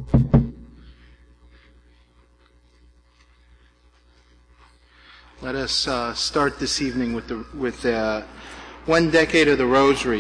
Let us start this evening with one decade of the Rosary.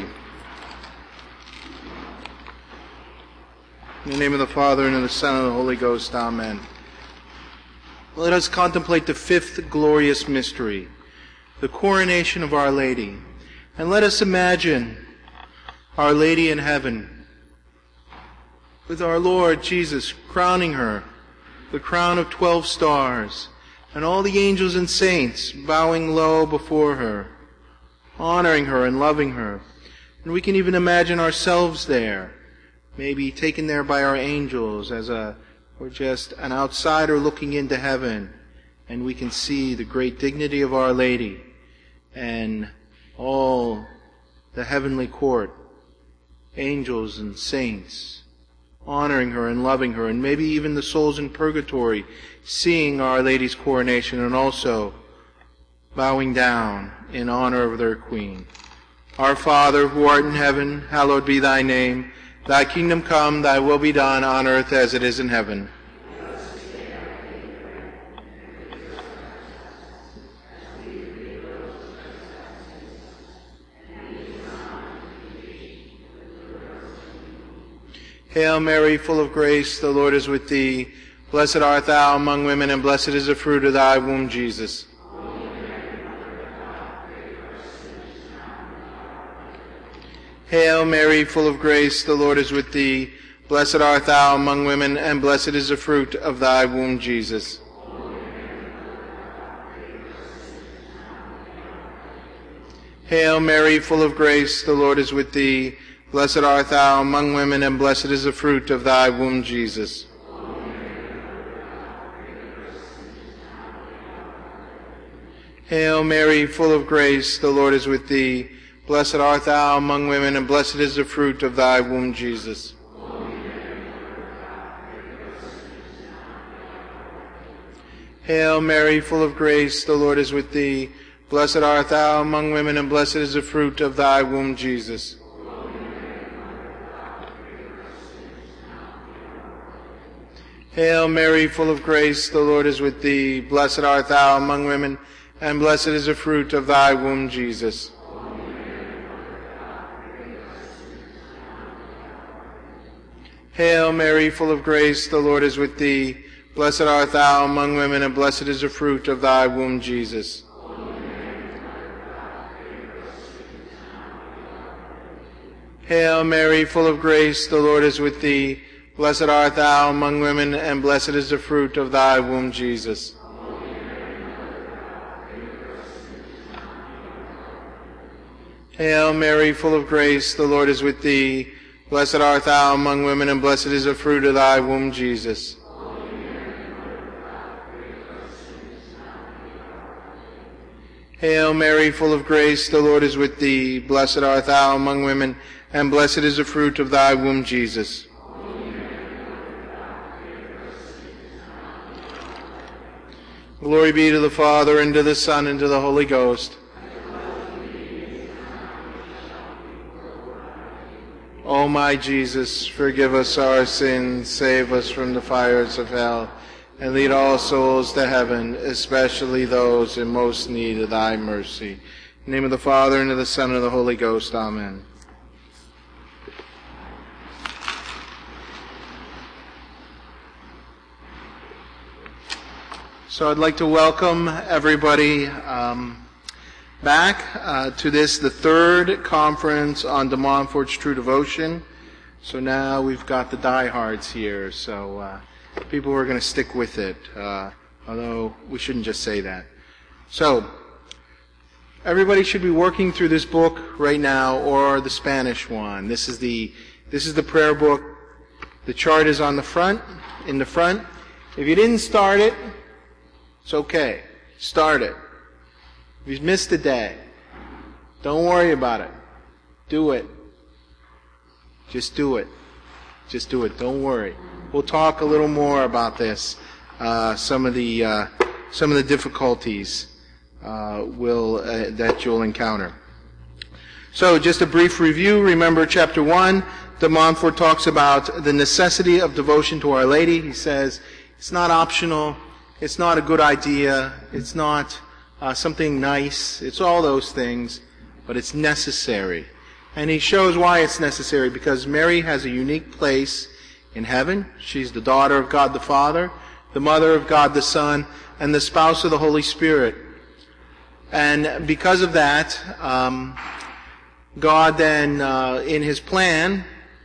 In the name of the Father, and of the Son, and of the Holy Ghost, Amen. Let us contemplate the fifth glorious mystery, the coronation of Our Lady. And let us imagine Our Lady in heaven, with our Lord Jesus crowning her, the crown of 12 stars, and all the angels and saints bowing low before her, honoring her and loving her. And we can even imagine ourselves there, maybe taken there by our angels or just an outsider looking into heaven, and we can see the great dignity of Our Lady and all the heavenly court, angels and saints, honoring her and loving her, and maybe even the souls in purgatory seeing Our Lady's coronation and also bowing down in honor of their Queen. Our Father, who art in heaven, hallowed be thy name. Thy kingdom come, thy will be done on earth as it is in heaven. Hail Mary, full of grace, the Lord is with thee. Blessed art thou among women, and blessed is the fruit of thy womb, Jesus. Hail Mary, full of grace, the Lord is with thee. Blessed art thou among women, and blessed is the fruit of thy womb, Jesus. Hail Mary, full of grace, the Lord is with thee. Blessed art thou among women, and blessed is the fruit of thy womb, Jesus. Hail Mary, full of grace, the Lord is with thee. Blessed art thou among women, and blessed is the fruit of thy womb, Jesus. Hail Mary, full of grace, the Lord is with thee. Blessed art thou among women, and blessed is the fruit of thy womb, Jesus. Hail Mary, full of grace, the Lord is with thee. Blessed art thou among women, and blessed is the fruit of thy womb, Jesus. Hail Mary, full of grace, the Lord is with thee. Blessed art thou among women, and blessed is the fruit of thy womb, Jesus. Hail Mary, full of grace, the Lord is with thee. Blessed art thou among women, and blessed is the fruit of thy womb, Jesus. Hail Mary, full of grace, the Lord is with thee. Blessed art thou among women, and blessed is the fruit of thy womb, Jesus. Hail Mary, full of grace, the Lord is with thee. Blessed art thou among women, and blessed is the fruit of thy womb, Jesus. Glory be to the Father, and to the Son, and to the Holy Ghost. O my Jesus, forgive us our sins, save us from the fires of hell, and lead all souls to heaven, especially those in most need of thy mercy. In the name of the Father, and of the Son, and of the Holy Ghost. Amen. So I'd like to welcome everybody back to this, the third conference on De Montfort's True Devotion. So now we've got the diehards here, so people who are going to stick with it, although we shouldn't just say that. So everybody should be working through this book right now, or the Spanish one. This is the prayer book. The chart is on the front, in the front. If you didn't start it, it's okay. Start it. If you've missed a day, don't worry about it. Do it. Just do it. Just do it. Don't worry. We'll talk a little more about this. Some of the difficulties that you'll encounter. So, just a brief review. Remember, chapter 1, de Montfort talks about the necessity of devotion to Our Lady. He says it's not optional, it's not a good idea, it's not something nice, it's all those things, but it's necessary. And he shows why it's necessary, because Mary has a unique place in heaven. She's the daughter of God the Father, the mother of God the Son, and the spouse of the Holy Spirit. And because of that, God then, in His plan,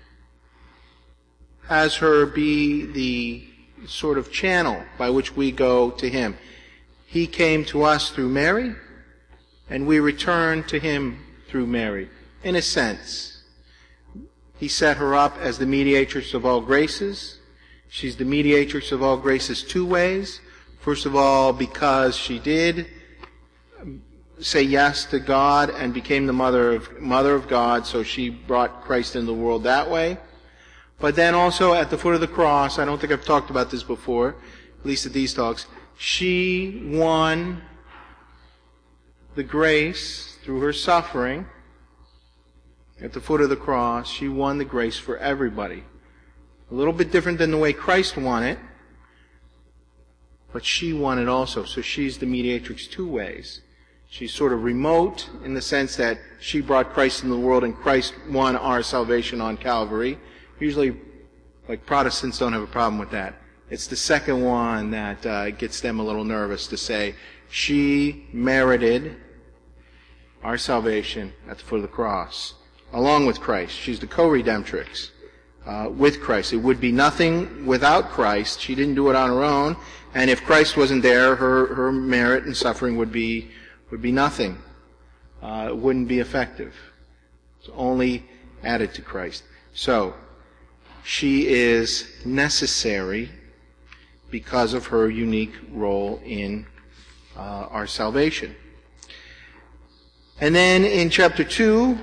has her be the sort of channel by which we go to Him. He came to us through Mary, and we return to Him through Mary, in a sense. He set her up as the mediatrix of all graces. She's the mediatrix of all graces two ways. First of all, because she did say yes to God and became the mother of God, so she brought Christ into the world that way. But then also at the foot of the cross, I don't think I've talked about this before, at least at these talks, she won the grace through her suffering. At the foot of the cross, she won the grace for everybody. A little bit different than the way Christ won it, but she won it also. So she's the mediatrix two ways. She's sort of remote in the sense that she brought Christ into the world and Christ won our salvation on Calvary. Usually, like Protestants don't have a problem with that. It's the second one that gets them a little nervous to say, she merited our salvation at the foot of the cross, along with Christ. She's the co-redemptrix with Christ. It would be nothing without Christ. She didn't do it on her own. And if Christ wasn't there, her merit and suffering would be nothing. It wouldn't be effective. It's only added to Christ. So, she is necessary because of her unique role in our salvation. And then in chapter 2,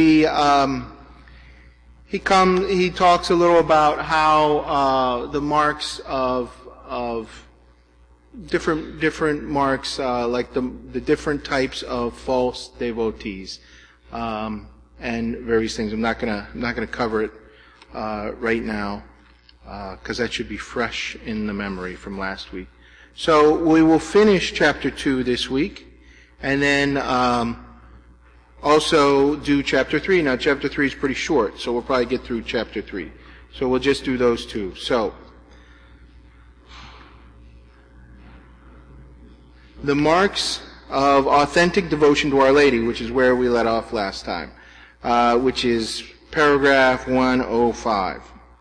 he talks a little about how the marks of different marks, like the different types of false devotees, and various things. I'm not gonna cover it right now, because that should be fresh in the memory from last week. So we will finish chapter 2 this week, and then also do chapter 3. Now chapter 3 is pretty short, so we'll probably get through chapter 3. So we'll just do those two. So, the marks of authentic devotion to Our Lady, which is where we let off last time, which is paragraph 105.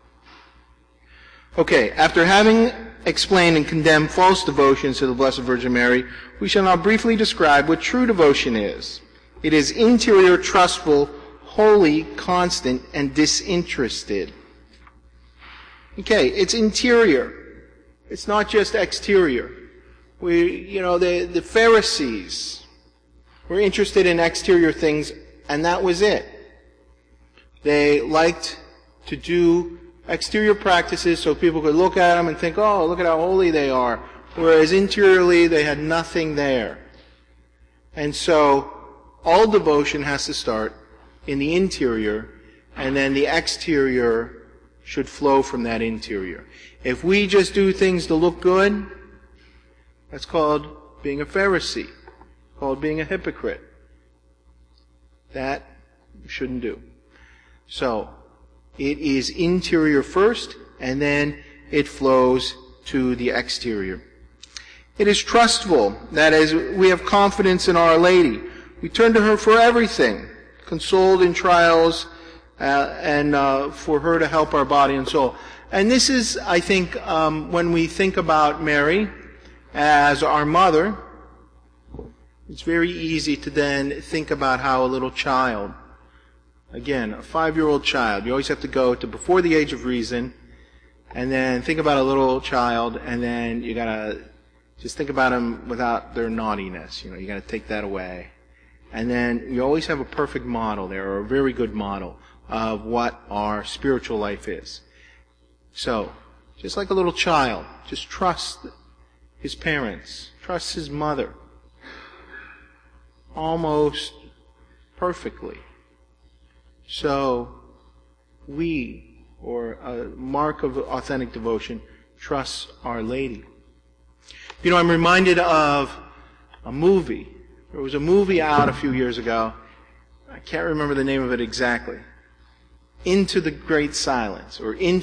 Okay, after having explained and condemned false devotions to the Blessed Virgin Mary, we shall now briefly describe what true devotion is. It is interior, trustful, holy, constant, and disinterested. Okay, it's interior. It's not just exterior. The Pharisees were interested in exterior things, and that was it. They liked to do exterior practices so people could look at them and think, oh, look at how holy they are. Whereas interiorly, they had nothing there. And so, all devotion has to start in the interior, and then the exterior should flow from that interior. If we just do things to look good, that's called being a Pharisee, called being a hypocrite. That you shouldn't do. So, it is interior first, and then it flows to the exterior. It is trustful. That is, we have confidence in Our Lady. We turn to her for everything, consoled in trials, and for her to help our body and soul. And this is, I think, when we think about Mary as our mother, it's very easy to then think about how a little child, again, a 5-year-old child, you always have to go to before the age of reason, and then think about a little child, and then you gotta just think about them without their naughtiness. You gotta take that away. And then you always have a perfect model there, or a very good model of what our spiritual life is. So, just like a little child, just trust his parents, trust his mother, almost perfectly. So, or a mark of authentic devotion, trusts Our Lady. You know, I'm reminded of a movie. There was a movie out a few years ago. I can't remember the name of it exactly. Into Great Silence.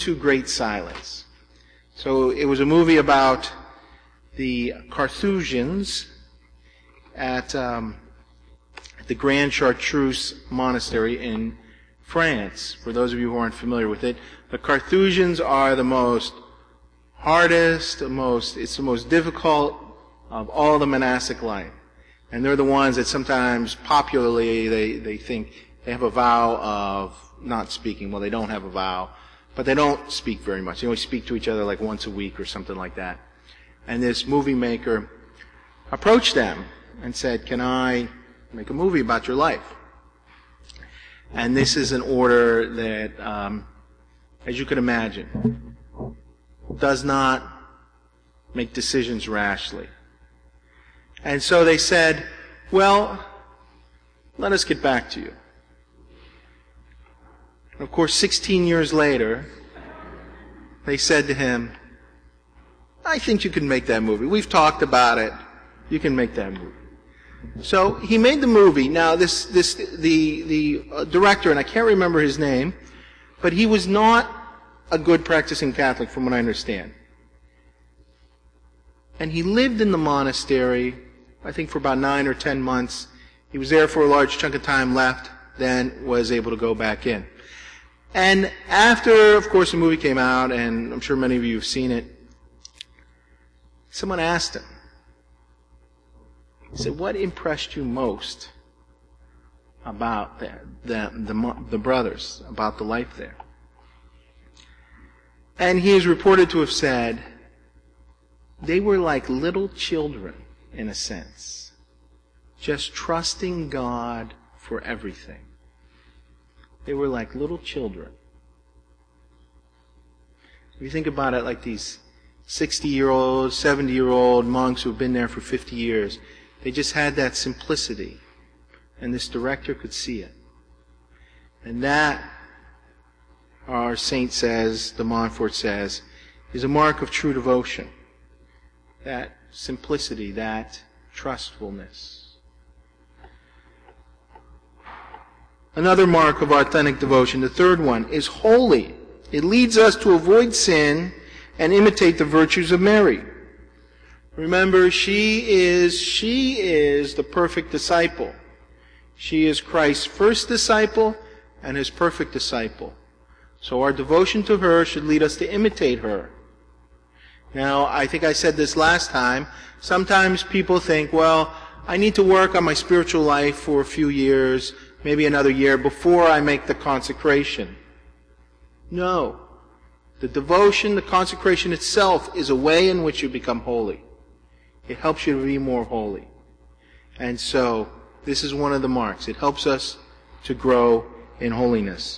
So it was a movie about the Carthusians at the Grand Chartreuse Monastery in France. For those of you who aren't familiar with it, the Carthusians are the most hardest, it's the most difficult of all the monastic life. And they're the ones that sometimes popularly they think they have a vow of not speaking. Well, they don't have a vow, but they don't speak very much. They only speak to each other like once a week or something like that. And this movie maker approached them and said, "Can I make a movie about your life?" And this is an order that, as you can imagine, does not make decisions rashly. And so they said, "Well, let us get back to you." And of course, 16 years later, they said to him, "I think you can make that movie. We've talked about it. You can make that movie." So he made the movie. Now, the director, and I can't remember his name, but he was not a good practicing Catholic, from what I understand. And he lived in the monastery, I think, for about 9 or 10 months. He was there for a large chunk of time, left, then was able to go back in. And after, of course, the movie came out, and I'm sure many of you have seen it, someone asked him, he said, "What impressed you most about the brothers, about the life there?" And he is reported to have said, they were like little children, in a sense, just trusting God for everything. They were like little children. If you think about it, like these 60-year-old, 70-year-old monks who've been there for 50 years, they just had that simplicity. And this director could see it. And that, our saint says, de Montfort says, is a mark of true devotion. That simplicity, that trustfulness. Another mark of authentic devotion, the third one, is holy. It leads us to avoid sin and imitate the virtues of Mary. Remember, she is the perfect disciple. She is Christ's first disciple and his perfect disciple. So our devotion to her should lead us to imitate her. Now, I think I said this last time, sometimes people think, well, I need to work on my spiritual life for a few years, maybe another year, before I make the consecration. No. The devotion, the consecration itself, is a way in which you become holy. It helps you to be more holy. And so, this is one of the marks. It helps us to grow in holiness.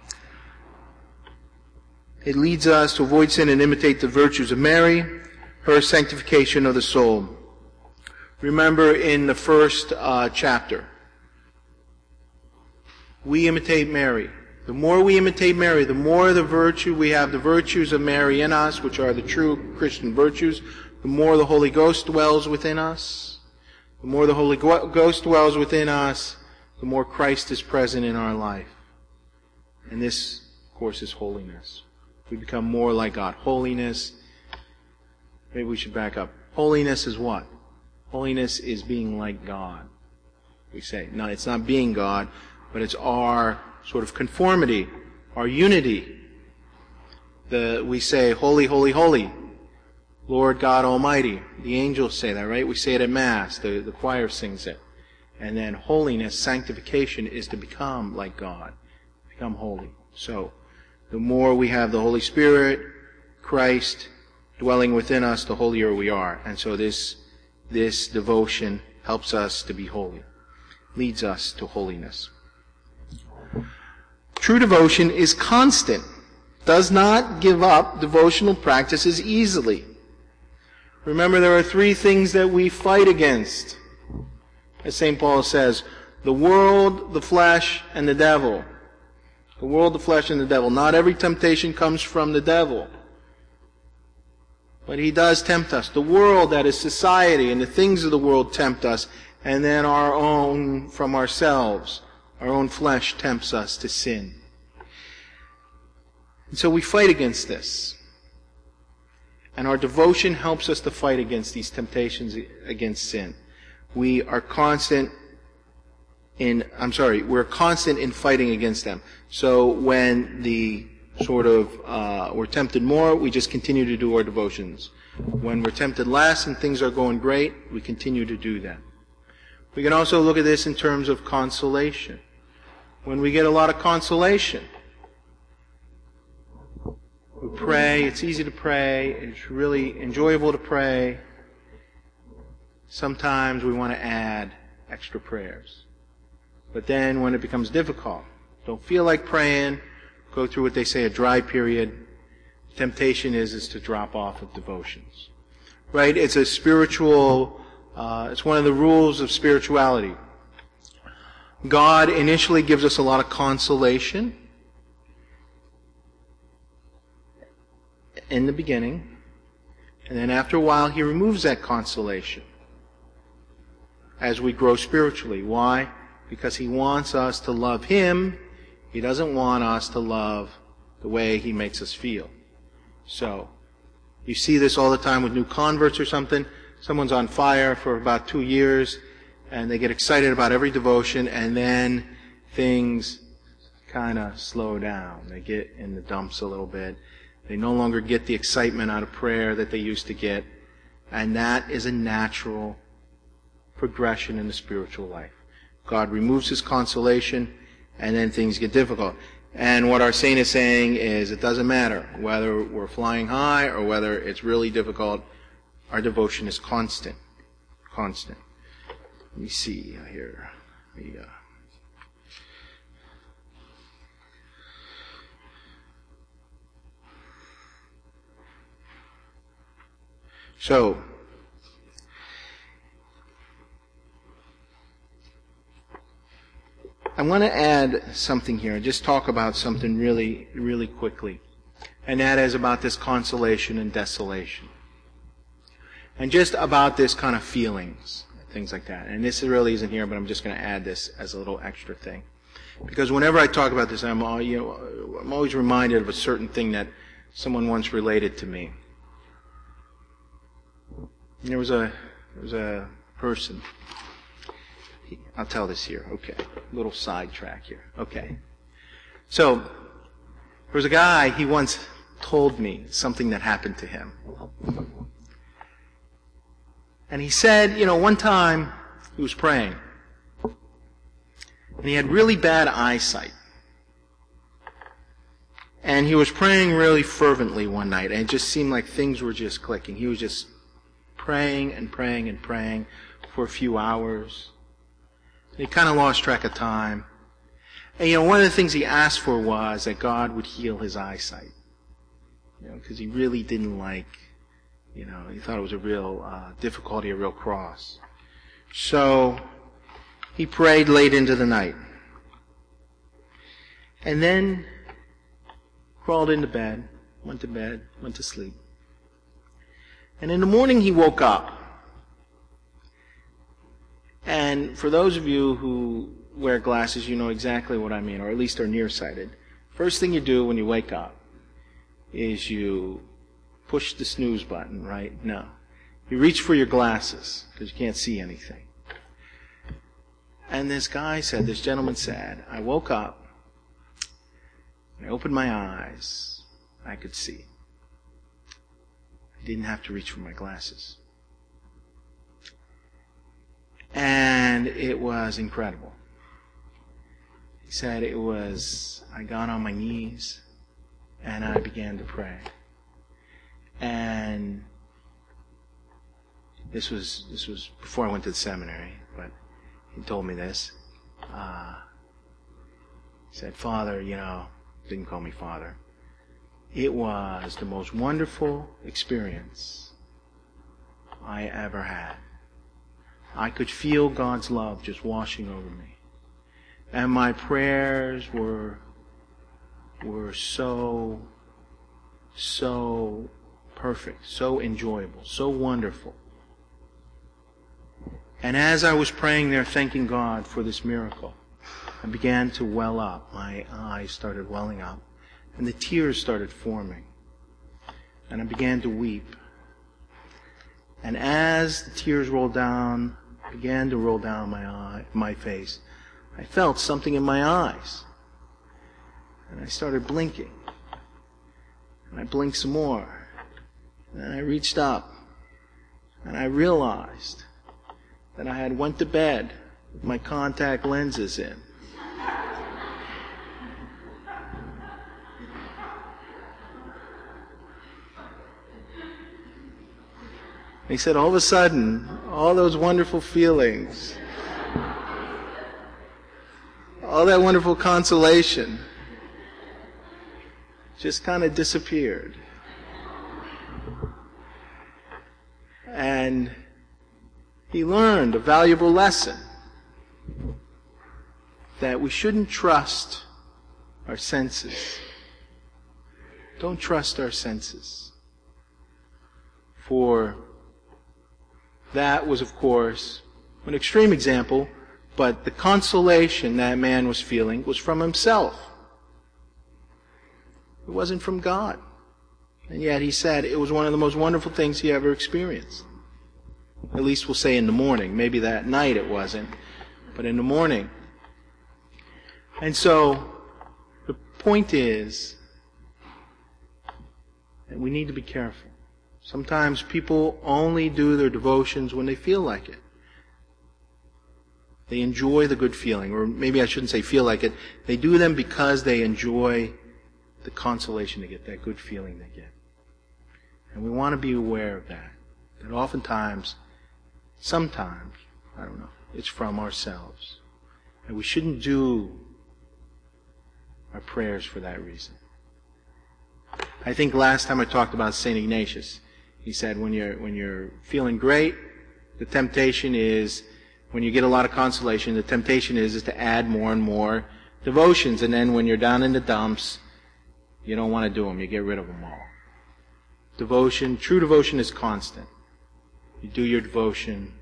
It leads us to avoid sin and imitate the virtues of Mary, her sanctification of the soul. Remember in the first chapter, we imitate Mary. The more we imitate Mary, the more the virtue we have, the virtues of Mary in us, which are the true Christian virtues, the more the Holy Ghost dwells within us. The more the Holy Ghost dwells within us, the more Christ is present in our life. And this, of course, is holiness. We become more like God. Holiness, maybe we should back up. Holiness is what? Holiness is being like God. We say, no, it's not being God, but it's our sort of conformity, our unity. We say, holy, holy, holy, Lord God Almighty. The angels say that, right? We say it at Mass. The choir sings it. And then holiness, sanctification, is to become like God. Become holy. So, the more we have the Holy Spirit, Christ, dwelling within us, the holier we are. And so this devotion helps us to be holy. Leads us to holiness. True devotion is constant. Does not give up devotional practices easily. Remember, there are 3 things that we fight against. As St. Paul says, the world, the flesh, and the devil. The world, the flesh, and the devil. Not every temptation comes from the devil. But he does tempt us. The world, that is society, and the things of the world tempt us. And then our own, from ourselves, our own flesh tempts us to sin. And so we fight against this. And our devotion helps us to fight against these temptations against sin. We're constant in fighting against them. So when we're tempted more, we just continue to do our devotions. When we're tempted less and things are going great, we continue to do that. We can also look at this in terms of consolation. When we get a lot of consolation, we pray, it's easy to pray, it's really enjoyable to pray. Sometimes we want to add extra prayers. But then when it becomes difficult, don't feel like praying, go through what they say, a dry period, temptation is to drop off of devotions. Right? It's a spiritual, it's one of the rules of spirituality. God initially gives us a lot of consolation in the beginning, and then after a while He removes that consolation as we grow spiritually. Why? Because He wants us to love Him. He doesn't want us to love the way He makes us feel. So, you see this all the time with new converts or something. Someone's on fire for about 2 years, and they get excited about every devotion, and then things kind of slow down. They get in the dumps a little bit. They no longer get the excitement out of prayer that they used to get. And that is a natural progression in the spiritual life. God removes His consolation, and then things get difficult. And what our saint is saying is it doesn't matter whether we're flying high or whether it's really difficult. Our devotion is constant. Constant. Let me see here. So, I want to add something here, just talk about something really, really quickly. And that is about this consolation and desolation. And just about this kind of feelings, things like that. And this really isn't here, but I'm just going to add this as a little extra thing. Because whenever I talk about this, I'm always reminded of a certain thing that someone once related to me. There was a person. I'll tell this here. Okay. Little sidetrack here. Okay. So, there was a guy, he once told me something that happened to him. And he said, one time he was praying. And he had really bad eyesight. And he was praying really fervently one night. And it just seemed like things were just clicking. He was just praying and praying and praying for a few hours. He kind of lost track of time. And one of the things he asked for was that God would heal his eyesight. Because he really didn't like, he thought it was a real difficulty, a real cross. So, he prayed late into the night. And then crawled into bed, went to sleep. And in the morning he woke up. And for those of you who wear glasses, you know exactly what I mean, or at least are nearsighted. First thing you do when you wake up is you push the snooze button, right? No. You reach for your glasses because you can't see anything. And this gentleman said, I woke up, I opened my eyes, I could see. I didn't have to reach for my glasses. And it was incredible. He said I got on my knees and I began to pray. And this was before I went to the seminary, but he told me this. He said, Father, didn't call me Father. It was the most wonderful experience I ever had. I could feel God's love just washing over me. And my prayers were were so perfect, so enjoyable, so wonderful. And as I was praying there, thanking God for this miracle, I began to well up. My eyes started welling up, and the tears started forming. And I began to weep. And as the tears began to roll down my face, I felt something in my eyes. And I started blinking. And I blinked some more. And I reached up. And I realized that I had went to bed with my contact lenses in. He said, all of a sudden, all those wonderful feelings, all that wonderful consolation just kind of disappeared. And he learned a valuable lesson, that we shouldn't trust our senses. Don't trust our senses. For that was, of course, an extreme example, but the consolation that man was feeling was from himself. It wasn't from God. And yet he said it was one of the most wonderful things he ever experienced. At least we'll say in the morning. Maybe that night it wasn't, but in the morning. And so the point is that we need to be careful. Sometimes people only do their devotions when they feel like it. They enjoy the good feeling, or maybe I shouldn't say feel like it. They do them because they enjoy the consolation they get, that good feeling they get. And we want to be aware of that. That oftentimes, sometimes, I don't know, it's from ourselves. And we shouldn't do our prayers for that reason. I think last time I talked about St. Ignatius. He said when you're feeling great, the temptation is, when you get a lot of consolation, the temptation is to add more and more devotions. And then when you're down in the dumps, you don't want to do them. You get rid of them all. Devotion, true devotion is constant. You do your devotion,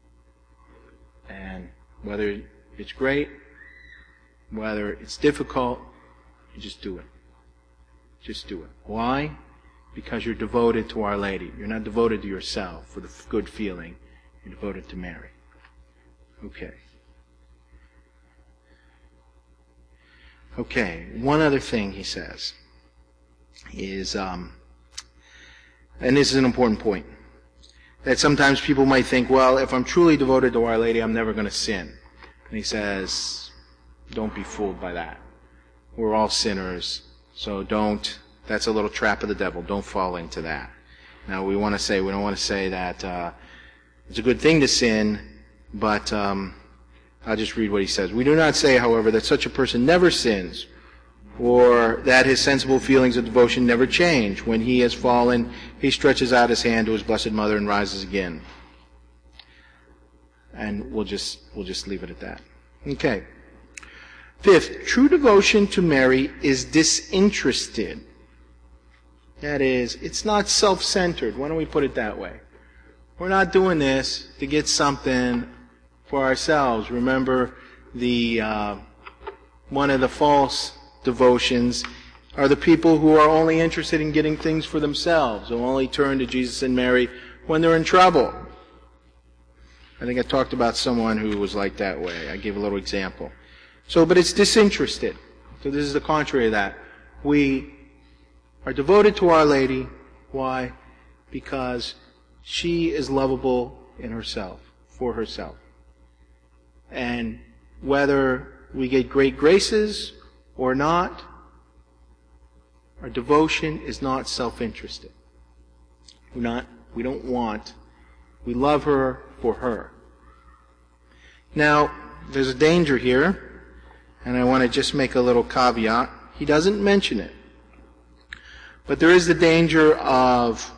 and whether it's great, whether it's difficult, you just do it. Just do it. Why? Because you're devoted to Our Lady. You're not devoted to yourself for the good feeling. You're devoted to Mary. Okay. Okay, one other thing he says is, and this is an important point, that sometimes people might think, well, if I'm truly devoted to Our Lady, I'm never going to sin. And he says, don't be fooled by that. We're all sinners, so that's a little trap of the devil. Don't fall into that. Now, we don't want to say that it's a good thing to sin, but I'll just read what he says. We do not say, however, that such a person never sins, or that his sensible feelings of devotion never change. When he has fallen, he stretches out his hand to his Blessed Mother and rises again. And we'll just leave it at that. Okay. Fifth, true devotion to Mary is disinterested. That is, it's not self-centered. Why don't we put it that way? We're not doing this to get something for ourselves. Remember, one of the false devotions are the people who are only interested in getting things for themselves, who only turn to Jesus and Mary when they're in trouble. I think I talked about someone who was like that way. I gave a little example. But it's disinterested. So this is the contrary of that. We are devoted to Our Lady. Why? Because she is lovable in herself, for herself. And whether we get great graces or not, our devotion is not self-interested. We love her for her. Now, there's a danger here, and I want to just make a little caveat. He doesn't mention it. But there is the danger of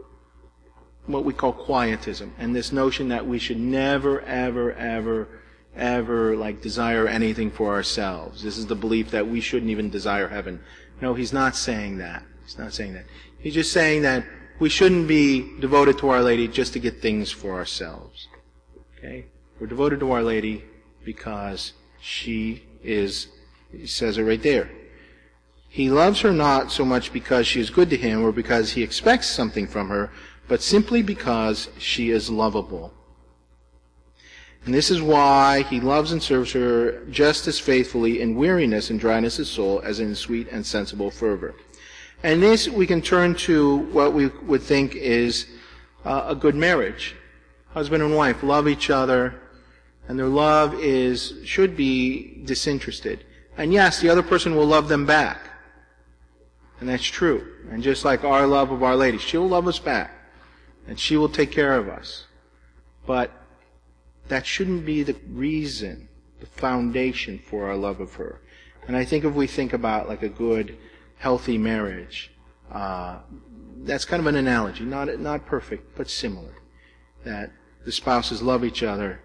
what we call quietism, and this notion that we should never, ever, ever ever desire anything for ourselves. This is the belief that we shouldn't even desire heaven. No, he's not saying that. He's not saying that. He's just saying that we shouldn't be devoted to Our Lady just to get things for ourselves. Okay? We're devoted to Our Lady because she is, he says it right there. He loves her not so much because she is good to him or because he expects something from her, but simply because she is lovable. And this is why he loves and serves her just as faithfully in weariness and dryness of soul as in sweet and sensible fervor. And this we can turn to what we would think is a good marriage. Husband and wife love each other, and their love should be disinterested. And yes, the other person will love them back. And that's true. And just like our love of Our Lady, she'll love us back. And she will take care of us. But that shouldn't be the reason, the foundation for our love of her. And I think if we think about a good, healthy marriage, that's kind of an analogy. Not perfect, but similar. That the spouses love each other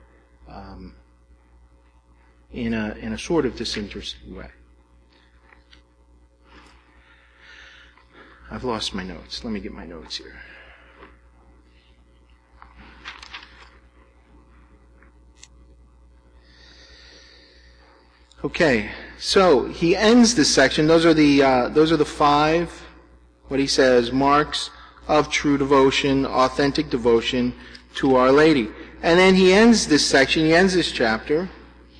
in a sort of disinterested way. I've lost my notes. Let me get my notes here. Okay, so he ends this section. Those are the 5, what he says, marks of true devotion, authentic devotion to Our Lady. And then he ends this section, he ends this section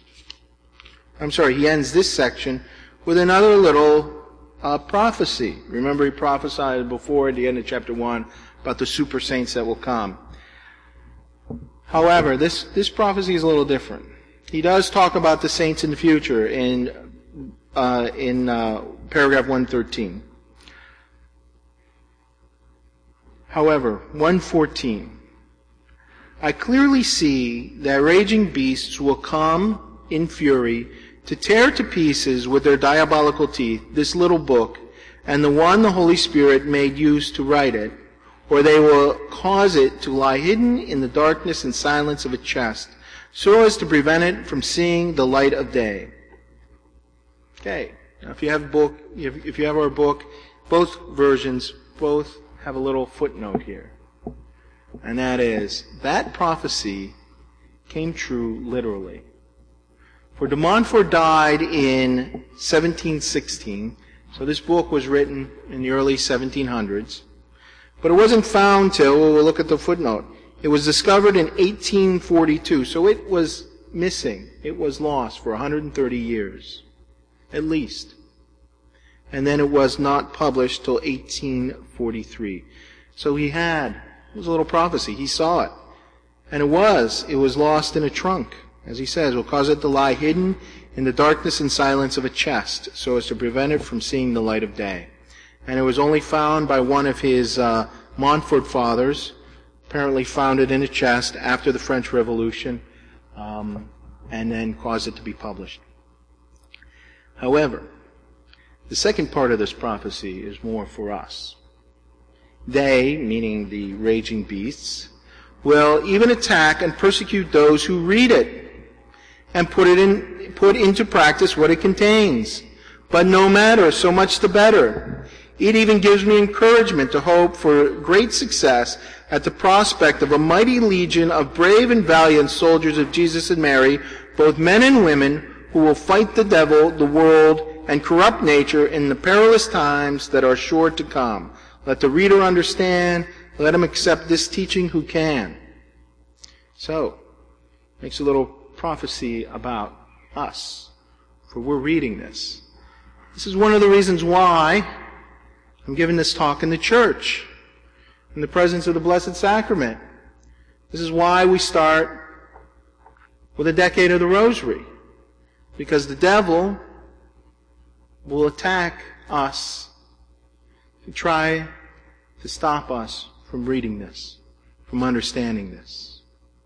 with another little prophecy. Remember, he prophesied before at the end of chapter 1 about the super saints that will come. However, this prophecy is a little different. He does talk about the saints in the future in paragraph 113. However, 114. I clearly see that raging beasts will come in fury to tear to pieces with their diabolical teeth this little book and the one the Holy Spirit made use to write it, or they will cause it to lie hidden in the darkness and silence of a chest, so as to prevent it from seeing the light of day. Okay. Now, if you have our book, both versions have a little footnote here. And that prophecy came true literally. For de Montfort died in 1716, so this book was written in the early 1700s. But it wasn't found till, we'll look at the footnote, it was discovered in 1842, so it was missing. It was lost for 130 years, at least. And then it was not published till 1843. So it was a little prophecy. He saw it. And it was lost in a trunk. As he says, will cause it to lie hidden in the darkness and silence of a chest, so as to prevent it from seeing the light of day. And it was only found by one of his Montfort fathers, apparently found it in a chest after the French Revolution, and then caused it to be published. However, the second part of this prophecy is more for us. They, meaning the raging beasts, will even attack and persecute those who read it and put into practice what it contains. But no matter, so much the better. It even gives me encouragement to hope for great success at the prospect of a mighty legion of brave and valiant soldiers of Jesus and Mary, both men and women, who will fight the devil, the world, and corrupt nature in the perilous times that are sure to come. Let the reader understand. Let him accept this teaching who can. So, makes a little prophecy about us, for we're reading this. This is one of the reasons why I'm giving this talk in the church, in the presence of the Blessed Sacrament. This is why we start with a decade of the Rosary, because the devil will attack us to try to stop us from reading this, from understanding this.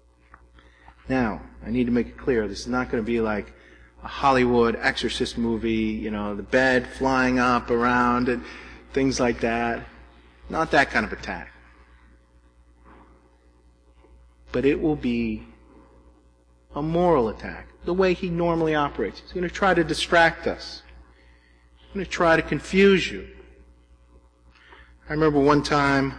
Now, I need to make it clear, this is not going to be like a Hollywood exorcist movie, the bed flying up around and things like that. Not that kind of attack. But it will be a moral attack, the way he normally operates. He's going to try to distract us. He's going to try to confuse you. I remember one time,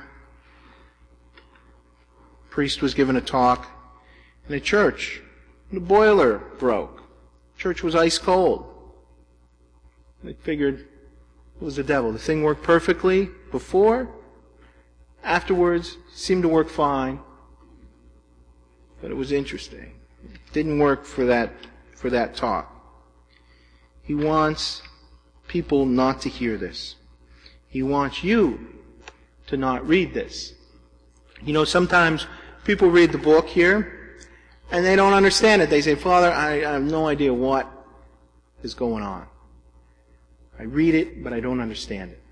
a priest was giving a talk in a church. The boiler broke. Church was ice cold. They figured it was the devil. The thing worked perfectly before. Afterwards, seemed to work fine. But it was interesting. It didn't work for that talk. He wants people not to hear this. He wants you to not read this. You know, sometimes people read the book here and they don't understand it. They say, Father, I have no idea what is going on. I read it, but I don't understand it.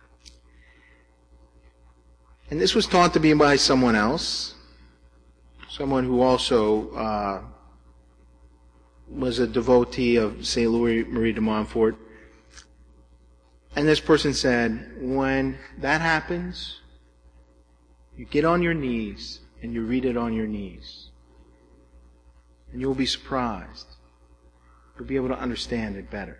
And this was taught to me by someone else, someone who also was a devotee of St. Louis Marie de Montfort. And this person said, when that happens, you get on your knees and you read it on your knees. And you'll be surprised. You'll be able to understand it better.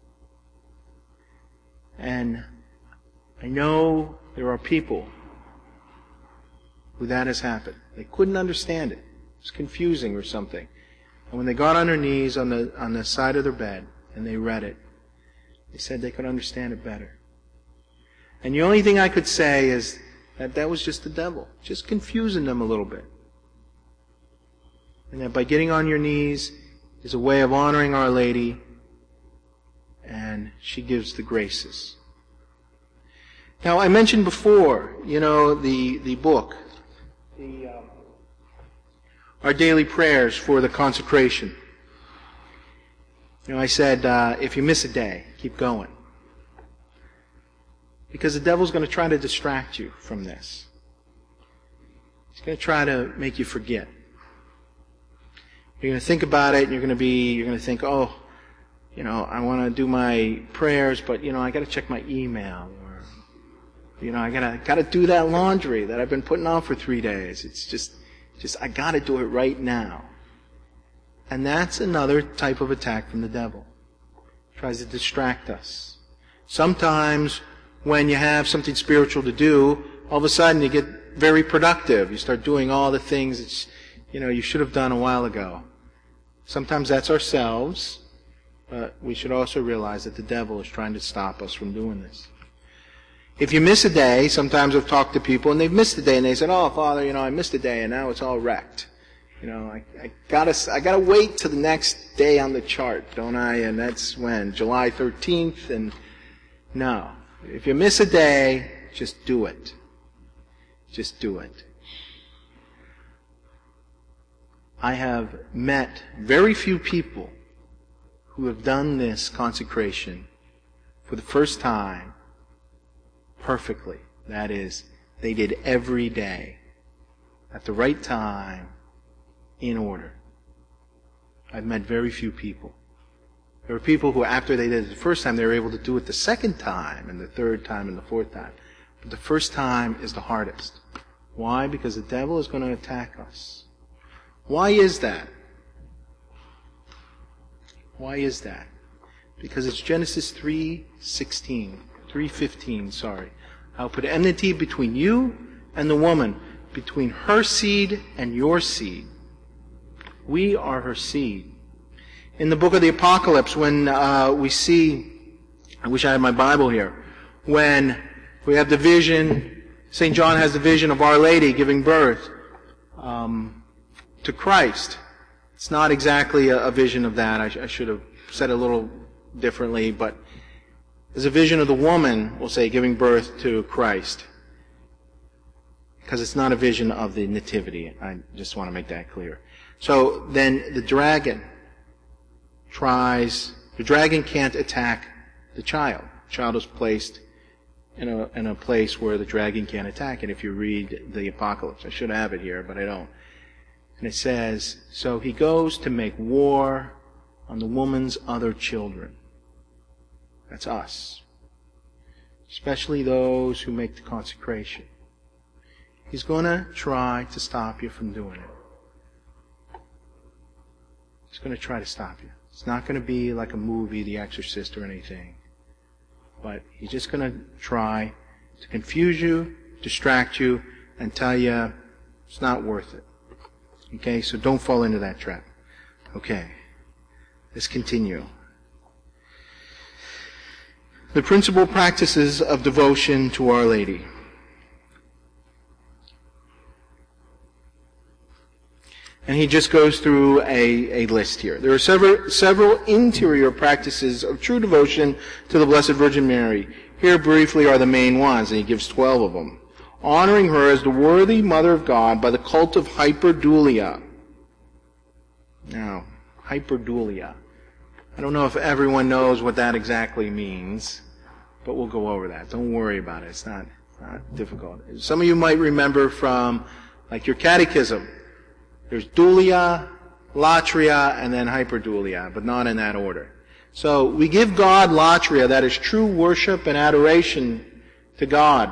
And I know there are people who that has happened. They couldn't understand it. It was confusing or something. And when they got on their knees on the side of their bed and they read it, they said they could understand it better. And the only thing I could say is that was just the devil, just confusing them a little bit. And that by getting on your knees is a way of honoring Our Lady, and she gives the graces. Now, I mentioned before, the book, our daily prayers for the consecration. I said, if you miss a day, keep going. Because the devil's going to try to distract you from this. He's going to try to make you forget. You're going to think about it, and you're going to think, I want to do my prayers, but, I got to check my email, or, I got to do that laundry that I've been putting on for 3 days. It's just I got to do it right now. And that's another type of attack from the devil. He tries to distract us. Sometimes when you have something spiritual to do, all of a sudden you get very productive. You start doing all the things that you should have done a while ago. Sometimes that's ourselves, but we should also realize that the devil is trying to stop us from doing this. If you miss a day, sometimes I've talked to people and they've missed a day and they said, "Oh, Father, I missed a day and now it's all wrecked. I gotta wait till the next day on the chart, don't I? And that's when? July 13th? And no. If you miss a day, just do it. Just do it. I have met very few people who have done this consecration for the first time perfectly. That is, they did every day at the right time, in order. I've met very few people. There were people who, after they did it the first time, they were able to do it the second time, and the third time, and the fourth time. But the first time is the hardest. Why? Because the devil is going to attack us. Why is that? Why is that? Because it's Genesis 3:15. I'll put enmity between you and the woman, between her seed and your seed. We are her seed. In the book of the Apocalypse, when we see, I wish I had my Bible here, when we have the vision, St. John has the vision of Our Lady giving birth to Christ. It's not exactly a vision of that. I should have said it a little differently, but there's a vision of the woman, we'll say, giving birth to Christ. Because it's not a vision of the nativity. I just want to make that clear. So then the dragon can't attack the child. The child is placed in a place where the dragon can't attack it. If you read the Apocalypse, I should have it here, but I don't. And it says, so he goes to make war on the woman's other children. That's us. Especially those who make the consecration. He's going to try to stop you from doing it. He's going to try to stop you. It's not going to be like a movie, The Exorcist or anything. But he's just going to try to confuse you, distract you, and tell you it's not worth it. Okay, so don't fall into that trap. Okay, let's continue. The principal practices of devotion to Our Lady. And he just goes through a list here. There are several interior practices of true devotion to the Blessed Virgin Mary. Here briefly are the main ones, and he gives 12 of them. Honoring her as the worthy Mother of God by the cult of hyperdulia. Now, hyperdulia. I don't know if everyone knows what that exactly means, but we'll go over that. Don't worry about it. It's not difficult. Some of you might remember from, like, your catechism. There's dulia, latria, and then hyperdulia, but not in that order. So we give God latria, that is true worship and adoration to God.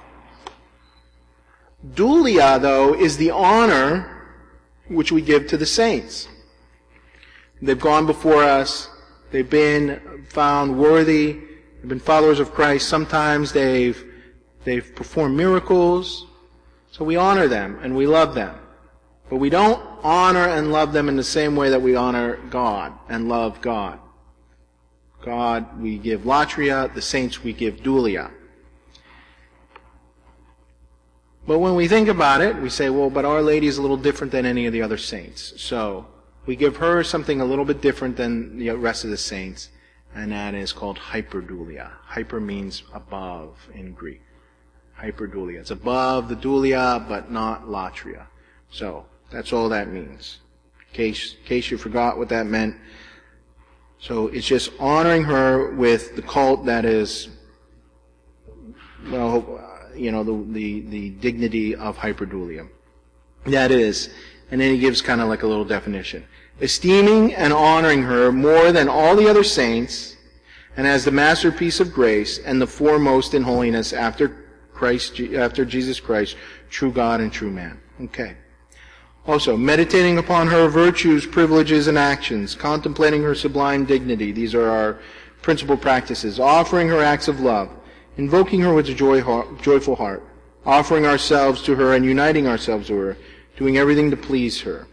Dulia, though, is the honor which we give to the saints. They've gone before us. They've been found worthy. They've been followers of Christ. Sometimes they've performed miracles. So we honor them and we love them. But we don't honor and love them in the same way that we honor God and love God. God, we give latria. The saints, we give dulia. But when we think about it, we say, well, but Our Lady is a little different than any of the other saints. So we give her something a little bit different than the rest of the saints, and that is called hyperdulia. Hyper means above in Greek. Hyperdulia. It's above the dulia, but not latria. So that's all that means. In case you forgot what that meant. So it's just honoring her with the cult that is, well, the dignity of hyperdulia. That is, and then he gives kind of like a little definition. Esteeming and honoring her more than all the other saints, and as the masterpiece of grace and the foremost in holiness after Jesus Christ, true God and true man. Okay. Also, meditating upon her virtues, privileges, and actions, contemplating her sublime dignity. These are our principal practices. Offering her acts of love, invoking her with a joyful heart, offering ourselves to her and uniting ourselves to her, doing everything to please her.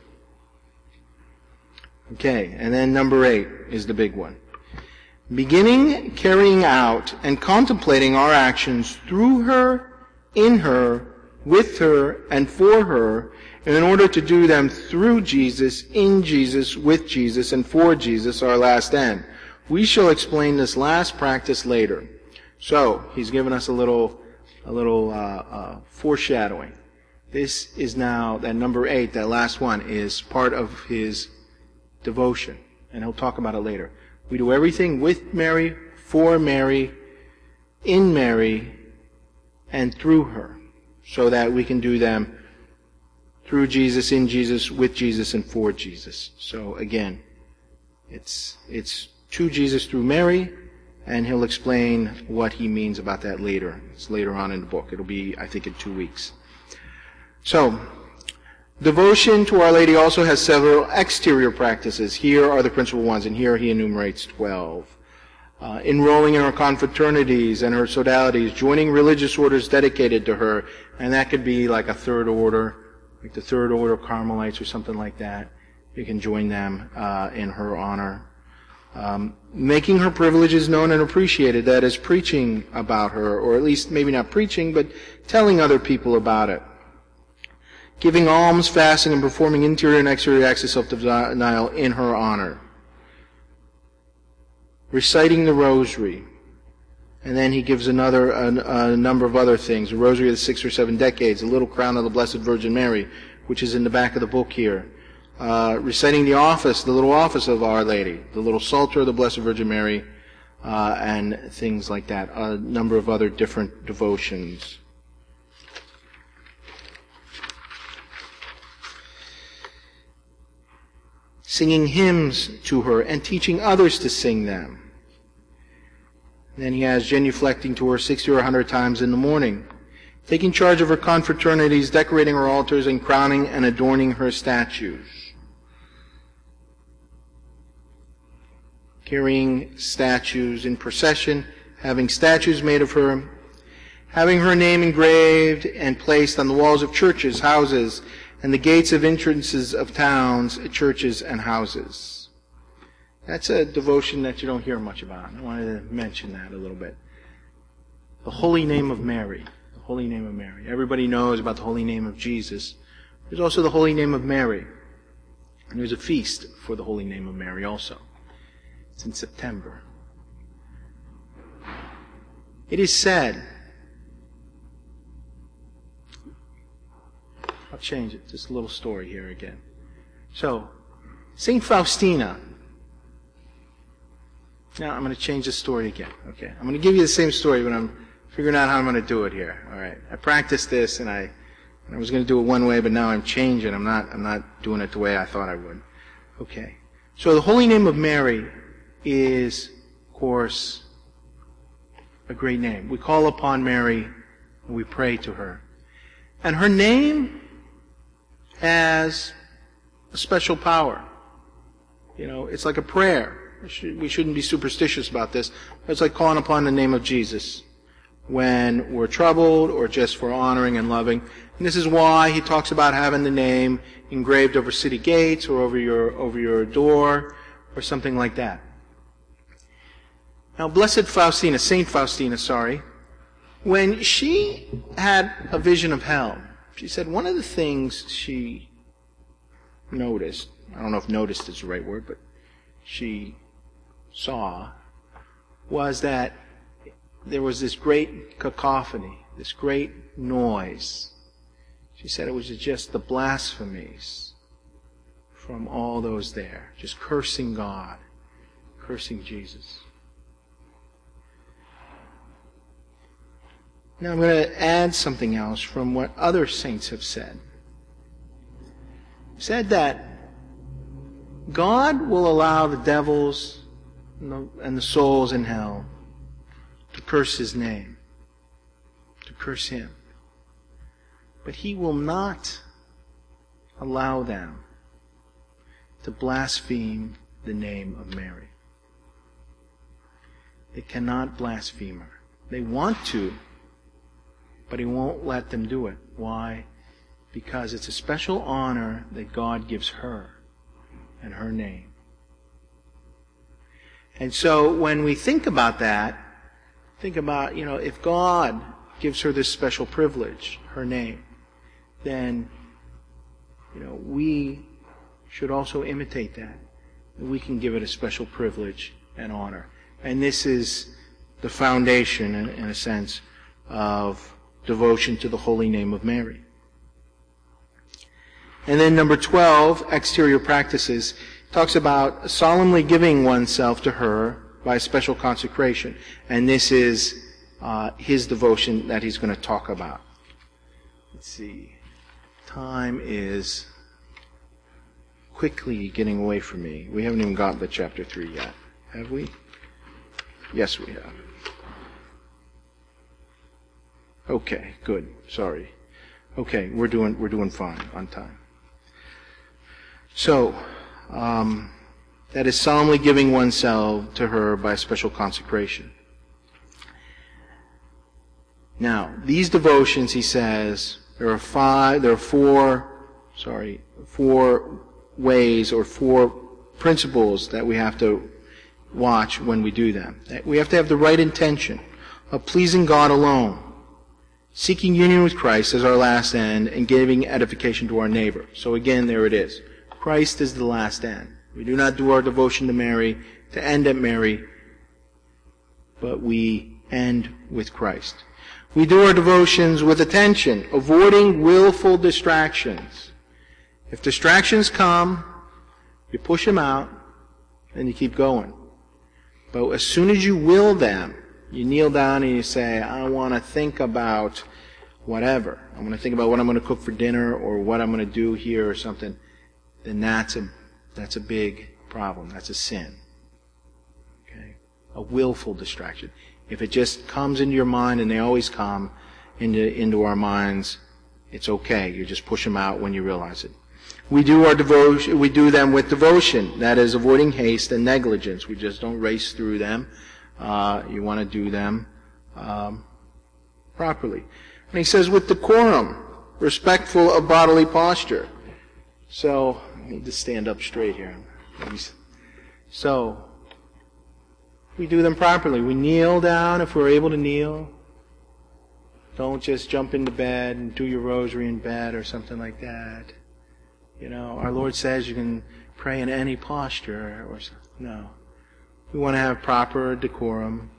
Okay, and then number 8 is the big one. Beginning, carrying out, and contemplating our actions through her, in her, with her, and for her, and in order to do them through Jesus, in Jesus, with Jesus, and for Jesus, our last end. We shall explain this last practice later. So, he's given us a little foreshadowing. This is now, that number 8, that last one, is part of his devotion. And he'll talk about it later. We do everything with Mary, for Mary, in Mary, and through her, so that we can do them through Jesus, in Jesus, with Jesus, and for Jesus. So again, it's to Jesus through Mary, and he'll explain what he means about that later. It's later on in the book. It'll be, I think, in 2 weeks. So, devotion to Our Lady also has several exterior practices. Here are the principal ones, and here he enumerates 12. Enrolling in her confraternities and her sodalities, joining religious orders dedicated to her, and that could be like a third order, like the Third Order of Carmelites or something like that. You can join them in her honor. Making her privileges known and appreciated, that is, preaching about her, or at least maybe not preaching, but telling other people about it. Giving alms, fasting, and performing interior and exterior acts of self-denial in her honor. Reciting the rosary. And then he gives a number of other things. The rosary of the 6 or 7 decades, the little crown of the Blessed Virgin Mary, which is in the back of the book here. Reciting the office, the little office of Our Lady, the little Psalter of the Blessed Virgin Mary, and things like that. A number of other different devotions. Singing hymns to her and teaching others to sing them. Then he has genuflecting to her 60 or 100 times in the morning. Taking charge of her confraternities, decorating her altars, and crowning and adorning her statues. carrying statues in procession, having statues made of her, having her name engraved and placed on the walls of churches, houses, and the gates of entrances of towns, churches, and houses. That's a devotion that you don't hear much about. I wanted to mention that a little bit. The Holy Name of Mary. The Holy Name of Mary. Everybody knows about the Holy Name of Jesus. There's also the Holy Name of Mary. And there's a feast for the Holy Name of Mary also. It's in September. It is said, I'll change it, just a little story here again. So, St. Faustina. Now, I'm going to change the story again. Okay, I'm going to give you the same story, but I'm figuring out how I'm going to do it here. All right, I practiced this, and I was going to do it one way, but now I'm changing. I'm not doing it the way I thought I would. Okay, so the Holy Name of Mary is, of course, a great name. We call upon Mary, and we pray to her, and her name has a special power. You know, it's like a prayer. We shouldn't be superstitious about this. It's like calling upon the name of Jesus when we're troubled or just for honoring and loving. And this is why he talks about having the name engraved over city gates or over your door or something like that. Now, Blessed Faustina, Saint Faustina, when she had a vision of hell, she said one of the things she noticed, I don't know if noticed is the right word, but she saw, was that there was this great cacophony, this great noise. She said it was just the blasphemies from all those there, just cursing God, cursing Jesus. Now I'm going to add something else from what other saints have said. Said that God will allow the devils and the souls in hell to curse His name, to curse Him. But He will not allow them to blaspheme the name of Mary. They cannot blaspheme her. They want to, but He won't let them do it. Why? Because it's a special honor that God gives her and her name. And so when we think about that, think about, if God gives her this special privilege, her name, then, we should also imitate that. We can give it a special privilege and honor. And this is the foundation, in a sense, of devotion to the holy name of Mary. And then number 12, exterior practices, talks about solemnly giving oneself to her by a special consecration. And this is his devotion that he's going to talk about. Let's see. Time is quickly getting away from me. We haven't even gotten to chapter 3 yet. Have we? Yes, we have. Okay, good. Sorry. Okay, we're doing fine on time. So, that is solemnly giving oneself to her by special consecration. Now, these devotions, he says, there are four ways or four principles that we have to watch when we do them. We have to have the right intention of pleasing God alone, seeking union with Christ as our last end, and giving edification to our neighbor. So again, there it is. Christ is the last end. We do not do our devotion to Mary to end at Mary, but we end with Christ. We do our devotions with attention, avoiding willful distractions. If distractions come, you push them out, and you keep going. But as soon as you will them, you kneel down and you say, I want to think about whatever. I want to think about what I'm going to cook for dinner or what I'm going to do here or something. Then that's a big problem. That's a sin. Okay? A willful distraction. If it just comes into your mind, and they always come into our minds, it's okay. You just push them out when you realize it. We do them with devotion, that is, avoiding haste and negligence. We just don't race through them. You want to do them properly. And he says with decorum, respectful of bodily posture. So, I need to stand up straight here. So, we do them properly. We kneel down if we're able to kneel. Don't just jump into bed and do your rosary in bed or something like that. You know, our Lord says you can pray in any posture or something. No. We want to have proper decorum.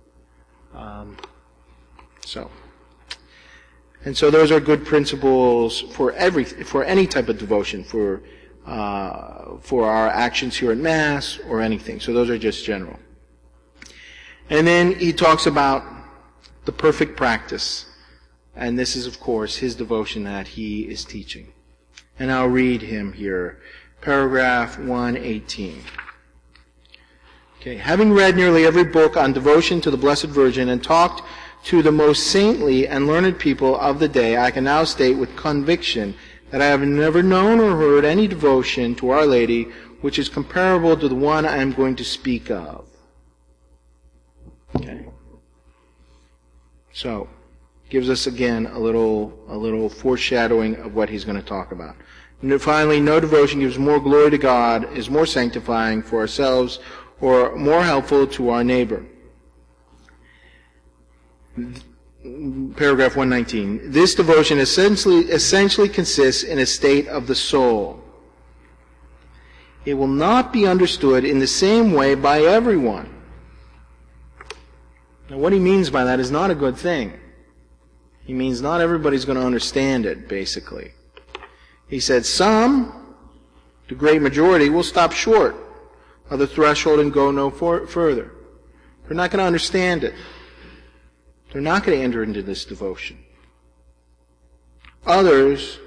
So those are good principles for any type of devotion, for our actions here at Mass or anything. So those are just general. And then he talks about the perfect practice. And this is, of course, his devotion that he is teaching. And I'll read him here. Paragraph 118. Okay. Having read nearly every book on devotion to the Blessed Virgin and talked to the most saintly and learned people of the day, I can now state with conviction that I have never known or heard any devotion to Our Lady which is comparable to the one I am going to speak of. Okay. So, gives us again a little foreshadowing of what he's going to talk about. And finally, no devotion gives more glory to God, is more sanctifying for ourselves, or more helpful to our neighbor. Paragraph 119. This devotion essentially consists in a state of the soul. It will not be understood in the same way by everyone. Now, what he means by that is not a good thing. He means not everybody's going to understand it, basically. He said some, the great majority, will stop short of the threshold and go no further. They're not going to understand it. They're not going to enter into this devotion. Others,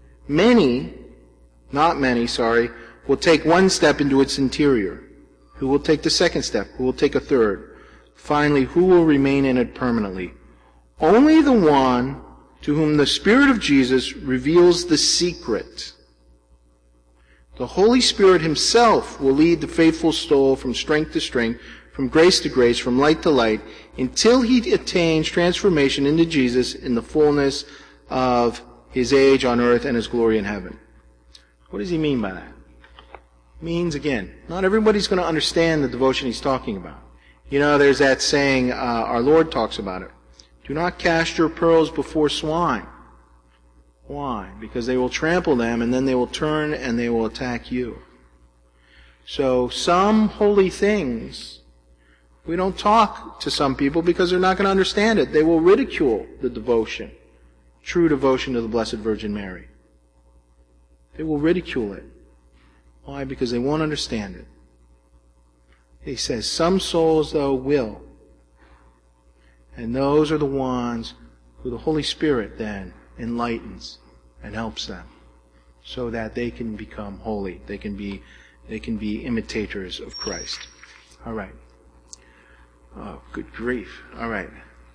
will take one step into its interior. Who will take the second step? Who will take a third? Finally, who will remain in it permanently? Only the one to whom the Spirit of Jesus reveals the secret. The Holy Spirit himself will lead the faithful soul from strength to strength, from grace to grace, from light to light, until he attains transformation into Jesus in the fullness of his age on earth and his glory in heaven. What does he mean by that? It means, again, not everybody's going to understand the devotion he's talking about. You know, there's that saying, our Lord talks about it. Do not cast your pearls before swine. Why? Because they will trample them, and then they will turn and they will attack you. So some holy things, we don't talk to some people because they're not going to understand it. They will ridicule the devotion, true devotion to the Blessed Virgin Mary. They will ridicule it. Why? Because they won't understand it. He says, some souls, though, will. And those are the ones who the Holy Spirit then enlightens and helps them so that they can become holy. They can be imitators of Christ. All right. Oh, good grief. All right.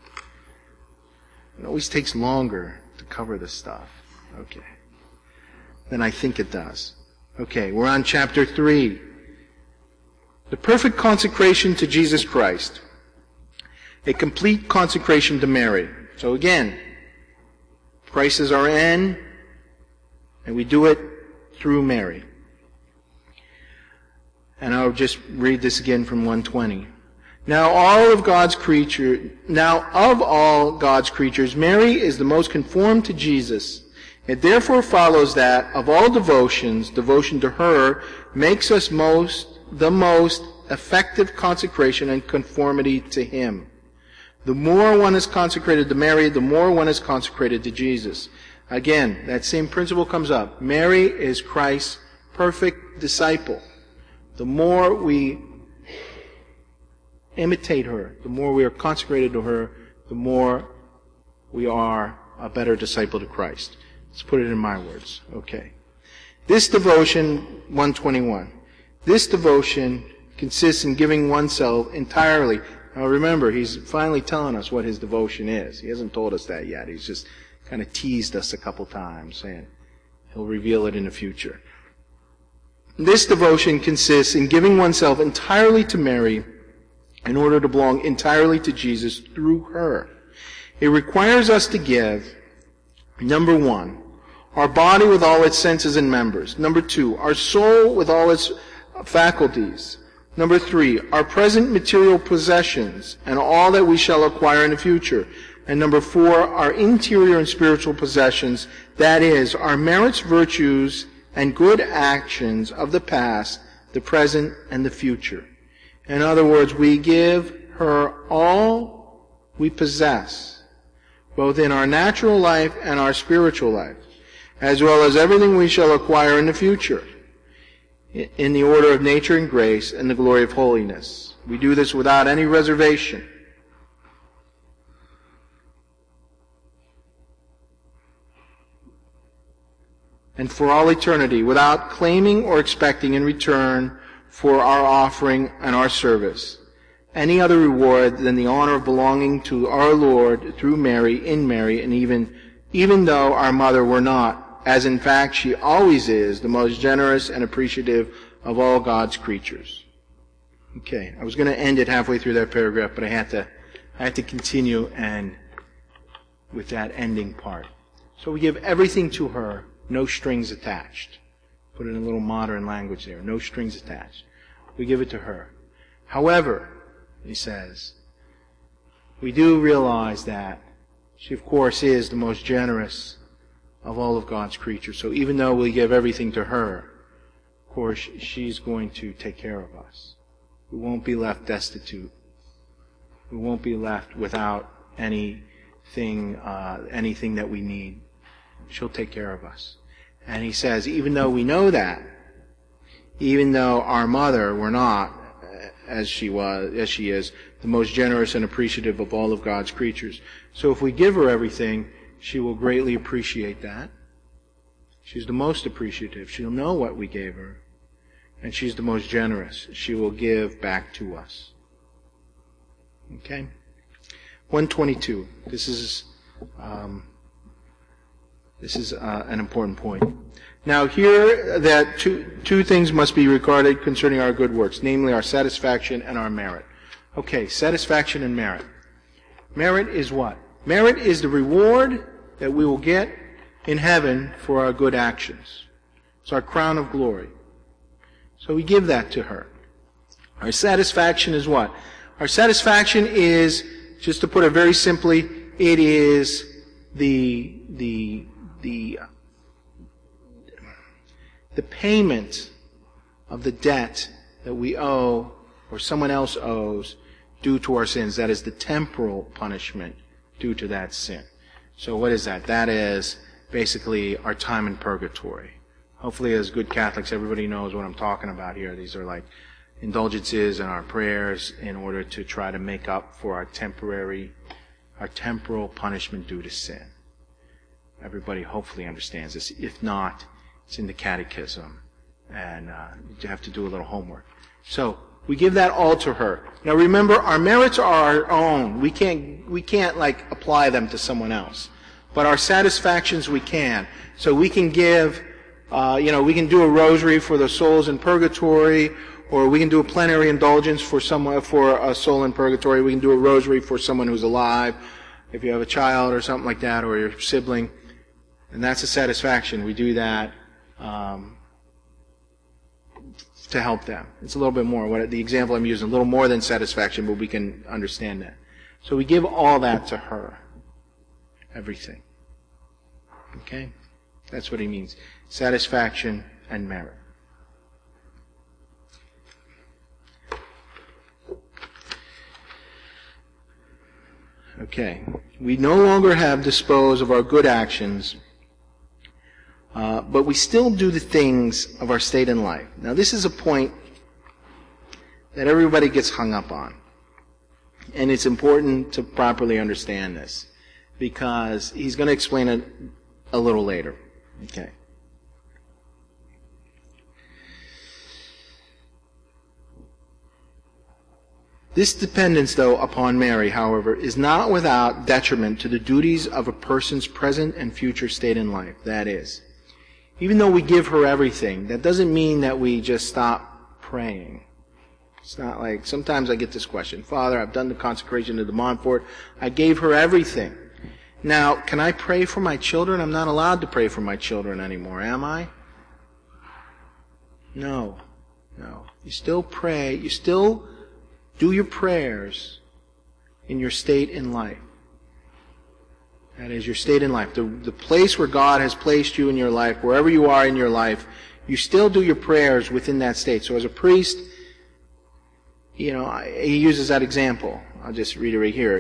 It always takes longer to cover this stuff. Okay. Than I think it does. Okay, we're on chapter 3. The perfect consecration to Jesus Christ. A complete consecration to Mary. So again, Christ is our end, and we do it through Mary. And I'll just read this again from 120. Now of all God's creatures, Mary is the most conformed to Jesus. It therefore follows that of all devotions, devotion to her makes us the most effective consecration and conformity to him. The more one is consecrated to Mary, the more one is consecrated to Jesus. Again, that same principle comes up. Mary is Christ's perfect disciple. The more we imitate her, the more we are consecrated to her, the more we are a better disciple to Christ. Let's put it in my words. Okay. This devotion, 121. This devotion consists in giving oneself entirely. Now remember, he's finally telling us what his devotion is. He hasn't told us that yet. He's just kind of teased us a couple times, saying, He'll reveal it in the future. This devotion consists in giving oneself entirely to Mary in order to belong entirely to Jesus through her. It requires us to give, number 1, our body with all its senses and members. Number 2, our soul with all its faculties. Number 3, our present material possessions and all that we shall acquire in the future. And number 4, our interior and spiritual possessions, that is, our merits, virtues, and good actions of the past, the present, and the future. In other words, we give her all we possess, both in our natural life and our spiritual life, as well as everything we shall acquire in the future, in the order of nature and grace and the glory of holiness. We do this without any reservation. And for all eternity, without claiming or expecting in return for our offering and our service any other reward than the honor of belonging to our Lord through Mary, in Mary, and even though our mother were not, as in fact she always is, the most generous and appreciative of all God's creatures. Okay, I was going to end it halfway through that paragraph, but I had to continue and with that ending part. So we give everything to her, no strings attached. Put it in a little modern language there. No strings attached. We give it to her. However, he says, we do realize that she, of course, is the most generous of all of God's creatures. So even though we give everything to her, of course, she's going to take care of us. We won't be left destitute. We won't be left without anything that we need. She'll take care of us. And he says, even though we know that, even though our mother were not, as she is, the most generous and appreciative of all of God's creatures. So if we give her everything, she will greatly appreciate that. She's the most appreciative. She'll know what we gave her. And she's the most generous. She will give back to us. Okay? 122. This is an important point. Now here that two things must be regarded concerning our good works, namely our satisfaction and our merit. Okay, satisfaction and merit. Merit is what? Merit is the reward that we will get in heaven for our good actions. It's our crown of glory. So we give that to her. Our satisfaction is what? Our satisfaction is, just to put it very simply, it is the payment of the debt that we owe or someone else owes due to our sins. That is the temporal punishment due to that sin. So what is that? That is basically our time in purgatory. Hopefully as good Catholics everybody knows what I'm talking about here. These are like indulgences and our prayers in order to try to make up for our temporal punishment due to sin. Everybody hopefully understands this. If not, it's in the catechism, and you have to do a little homework. So we give that all to her. Now remember, our merits are our own. We can't like apply them to someone else. But our satisfactions we can. So we can give, we can do a rosary for the souls in purgatory, or we can do a plenary indulgence for a soul in purgatory. We can do a rosary for someone who's alive, if you have a child or something like that, or your sibling. And that's a satisfaction. We do that to help them. It's a little bit more. The example I'm using, a little more than satisfaction, but we can understand that. So we give all that to her. Everything. Okay? That's what he means. Satisfaction and merit. Okay. We no longer have disposed of our good actions, but we still do the things of our state in life. Now this is a point that everybody gets hung up on. And it's important to properly understand this, because he's going to explain it a little later. Okay. This dependence, though, upon Mary, however, is not without detriment to the duties of a person's present and future state in life. That is, even though we give her everything, that doesn't mean that we just stop praying. It's not like, sometimes I get this question, Father, I've done the consecration to the Montfort. I gave her everything. Now, can I pray for my children? I'm not allowed to pray for my children anymore, am I? No. You still pray. You still do your prayers in your state in life. That is your state in life. The place where God has placed you in your life, wherever you are in your life, you still do your prayers within that state. So as a priest, he uses that example. I'll just read it right here,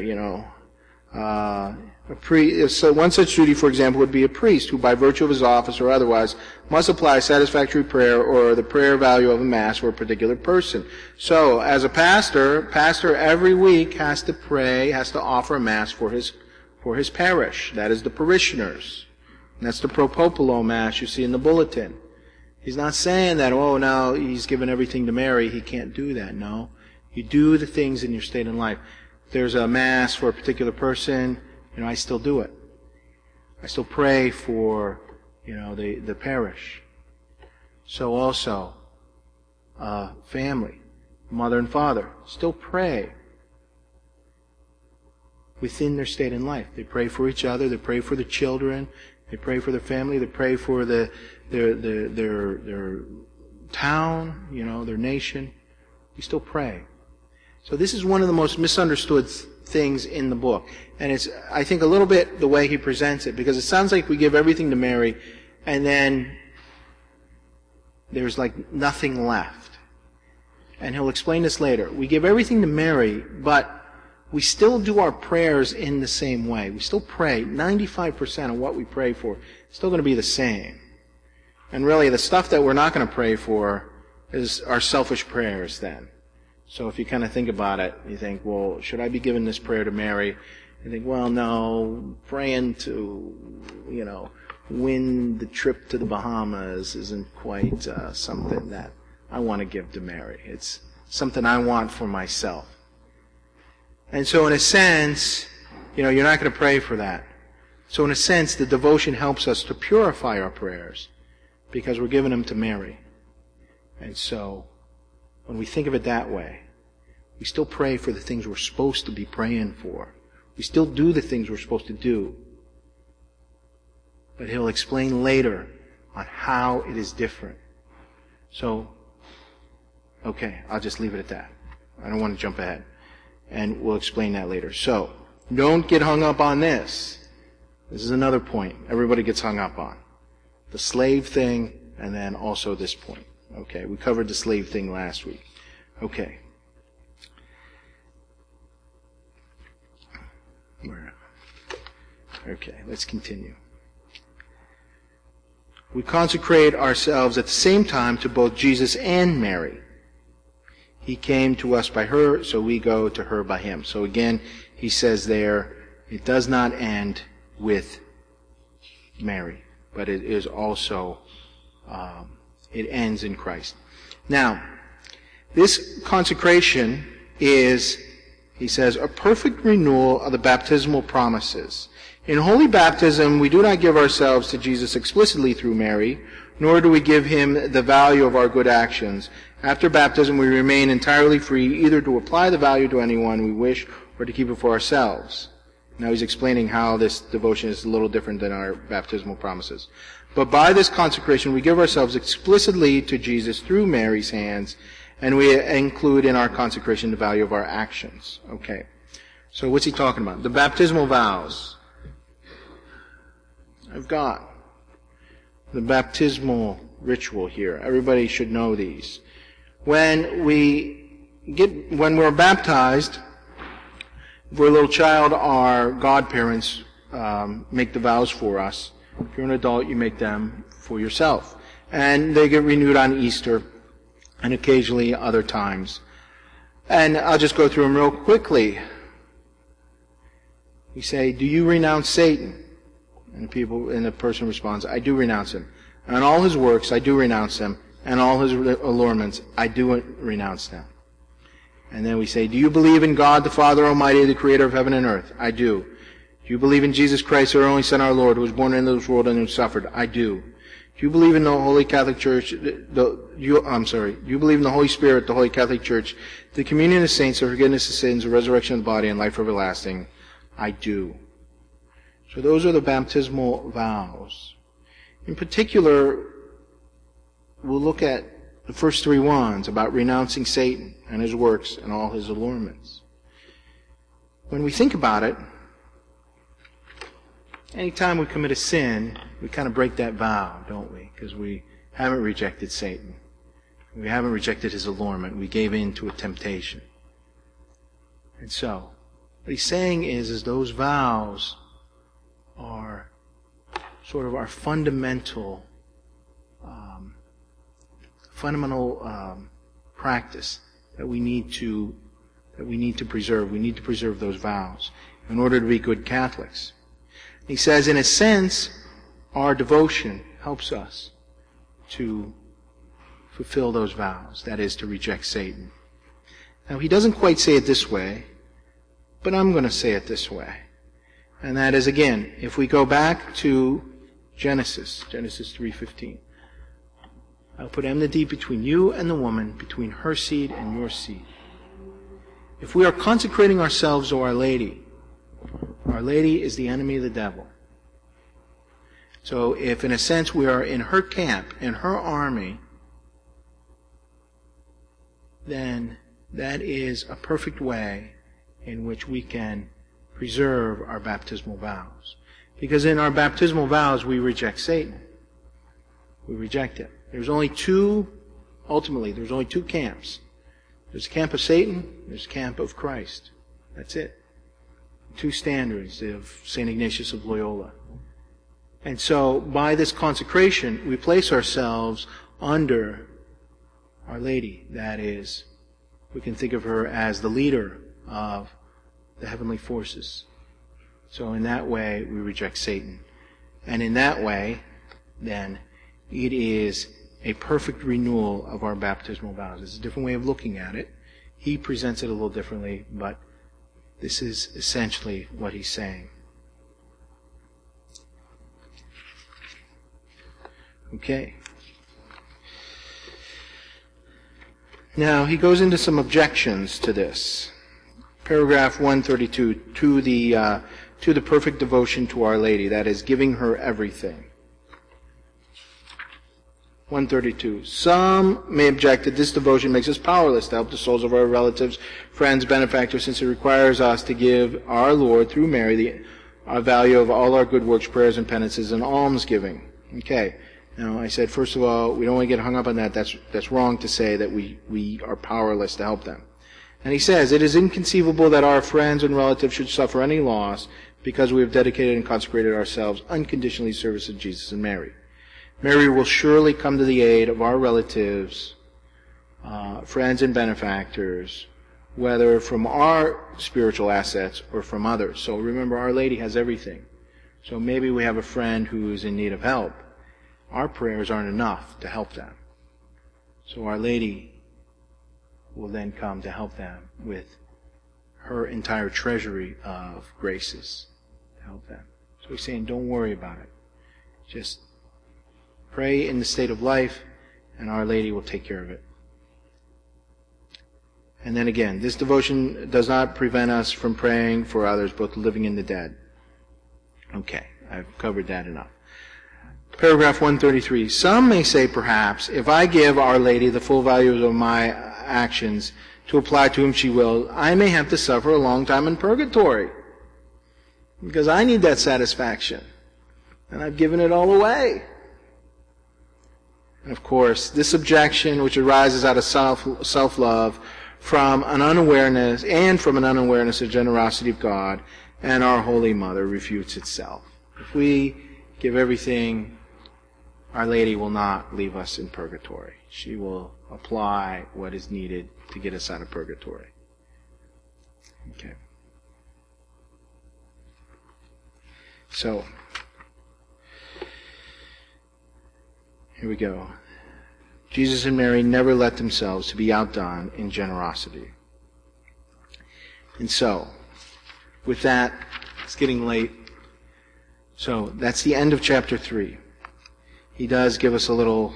So one such duty, for example, would be a priest who, by virtue of his office or otherwise, must apply satisfactory prayer or the prayer value of a mass for a particular person. So, as a pastor every week has to pray, has to offer a mass for his parish. That is the parishioners. And that's the pro popolo mass you see in the bulletin. He's not saying that, now he's given everything to Mary, he can't do that. No. You do the things in your state in life. If there's a mass for a particular person, I still do it. I still pray for, the parish. So also, family, mother and father, still pray within their state in life. They pray for each other. They pray for the children. They pray for their family. They pray for their town, their nation. We still pray. So this is one of the most misunderstood things in the book. And it's, I think, a little bit the way he presents it, because it sounds like we give everything to Mary, and then there's like nothing left. And he'll explain this later. We give everything to Mary, but we still do our prayers in the same way. We still pray. 95% of what we pray for is still going to be the same. And really, the stuff that we're not going to pray for is our selfish prayers then. So if you kind of think about it, you think, well, should I be giving this prayer to Mary? You think, well, no, praying to, win the trip to the Bahamas isn't quite something that I want to give to Mary. It's something I want for myself. And so in a sense, you're not going to pray for that. So in a sense, the devotion helps us to purify our prayers because we're giving them to Mary. And so when we think of it that way, we still pray for the things we're supposed to be praying for. We still do the things we're supposed to do. But he'll explain later on how it is different. So, okay, I'll just leave it at that. I don't want to jump ahead. And we'll explain that later. So, don't get hung up on this. This is another point everybody gets hung up on. The slave thing, and then also this point. Okay, we covered the slave thing last week. Okay. Okay, let's continue. We consecrate ourselves at the same time to both Jesus and Mary. He came to us by her, so we go to her by him. So again, he says there, it does not end with Mary, but it is also, it ends in Christ. Now, this consecration is, he says, a perfect renewal of the baptismal promises. In holy baptism, we do not give ourselves to Jesus explicitly through Mary, nor do we give him the value of our good actions. After baptism, we remain entirely free either to apply the value to anyone we wish or to keep it for ourselves. Now he's explaining how this devotion is a little different than our baptismal promises. But by this consecration, we give ourselves explicitly to Jesus through Mary's hands, and we include in our consecration the value of our actions. Okay. So what's he talking about? The baptismal vows. I've got the baptismal ritual here. Everybody should know these. When we're baptized, if we're a little child, our godparents make the vows for us. If you're an adult, you make them for yourself. And they get renewed on Easter and occasionally other times. And I'll just go through them real quickly. We say, do you renounce Satan? And the person responds, I do renounce him. And all his works, I do renounce them. And all his allurements, I do renounce them. And then we say, do you believe in God the Father Almighty, the creator of heaven and earth? I do. Do you believe in Jesus Christ, our only Son, our Lord, who was born into this world and who suffered? I do. Do you believe in the Holy Catholic Church? Do you believe in the Holy Spirit, the Holy Catholic Church, the communion of saints, the forgiveness of sins, the resurrection of the body, and life everlasting? I do. So those are the baptismal vows. In particular, we'll look at the first three ones about renouncing Satan and his works and all his allurements. When we think about it, anytime we commit a sin, we kind of break that vow, don't we? Because we haven't rejected Satan. We haven't rejected his allurement. We gave in to a temptation. And so, what he's saying is those vows are sort of our fundamental practice that we need to preserve. We need to preserve those vows in order to be good Catholics. He says, in a sense, our devotion helps us to fulfill those vows, that is, to reject Satan. Now, he doesn't quite say it this way, but I'm going to say it this way. And that is, again, if we go back to Genesis 3:15, I'll put enmity between you and the woman, between her seed and your seed. If we are consecrating ourselves to Our Lady is the enemy of the devil. So if, in a sense, we are in her camp, in her army, then that is a perfect way in which we can preserve our baptismal vows. Because in our baptismal vows, we reject Satan. We reject him. There's only two camps. There's the camp of Satan, there's the camp of Christ. That's it. Two standards of St. Ignatius of Loyola. And so, by this consecration, we place ourselves under Our Lady. That is, we can think of her as the leader of the heavenly forces. So in that way, we reject Satan. And in that way, then, it is a perfect renewal of our baptismal vows. It's a different way of looking at it. He presents it a little differently, but this is essentially what he's saying. Okay. Now, he goes into some objections to this. Paragraph 132, to the perfect devotion to Our Lady, that is, giving her everything. 132. Some may object that this devotion makes us powerless to help the souls of our relatives, friends, benefactors, since it requires us to give our Lord, through Mary, our value of all our good works, prayers, and penances, and almsgiving. Okay. Now, I said, first of all, we don't want to get hung up on that. That's wrong to say that we are powerless to help them. And he says, it is inconceivable that our friends and relatives should suffer any loss because we have dedicated and consecrated ourselves unconditionally to service of Jesus and Mary. Mary will surely come to the aid of our relatives, friends and benefactors, whether from our spiritual assets or from others. So remember, Our Lady has everything. So maybe we have a friend who is in need of help. Our prayers aren't enough to help them. So Our Lady will then come to help them with her entire treasury of graces to help them. So he's saying, don't worry about it. Just pray in the state of life, and Our Lady will take care of it. And then again, this devotion does not prevent us from praying for others, both living and the dead. Okay, I've covered that enough. Paragraph 133. Some may say, perhaps, if I give Our Lady the full value of my actions to apply to whom she will, I may have to suffer a long time in purgatory. Because I need that satisfaction. And I've given it all away. And of course, this objection, which arises out of self-love, from an unawareness of generosity of God and our Holy Mother, refutes itself. If we give everything, Our Lady will not leave us in purgatory. She will apply what is needed to get us out of purgatory. Okay. So, here we go. Jesus and Mary never let themselves to be outdone in generosity. And so, with that, it's getting late. So, that's the end of chapter 3. he does give us a little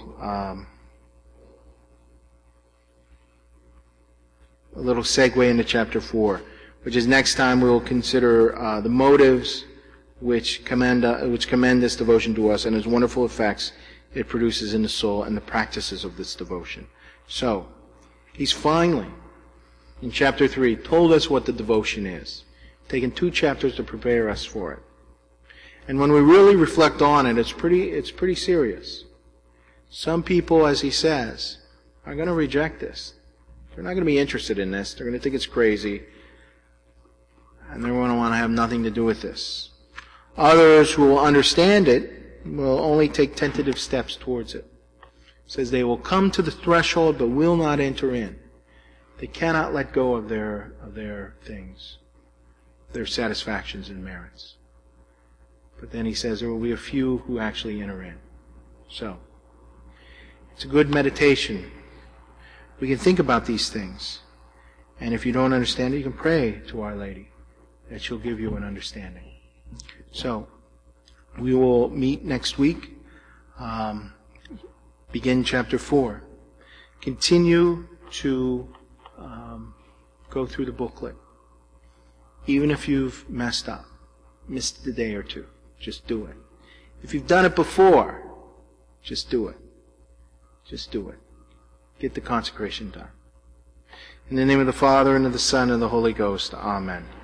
segue into chapter 4, which is next time we will consider the motives which commend this devotion to us and its wonderful effects it produces in the soul and the practices of this devotion. So, he's finally, in chapter 3, told us what the devotion is, taken 2 chapters to prepare us for it. And when we really reflect on it, it's pretty serious. Some people, as he says, are going to reject this. They're not going to be interested in this. They're going to think it's crazy. And they're going to want to have nothing to do with this. Others who will understand it will only take tentative steps towards it. It says they will come to the threshold but will not enter in. They cannot let go of their things, their satisfactions and merits. But then he says there will be a few who actually enter in. So, it's a good meditation. We can think about these things. And if you don't understand it, you can pray to Our Lady that she'll give you an understanding. So, we will meet next week, begin chapter 4. Continue to go through the booklet. Even if you've messed up, missed a day or two, just do it. If you've done it before, just do it. Just do it. Get the consecration done. In the name of the Father, and of the Son, and of the Holy Ghost. Amen.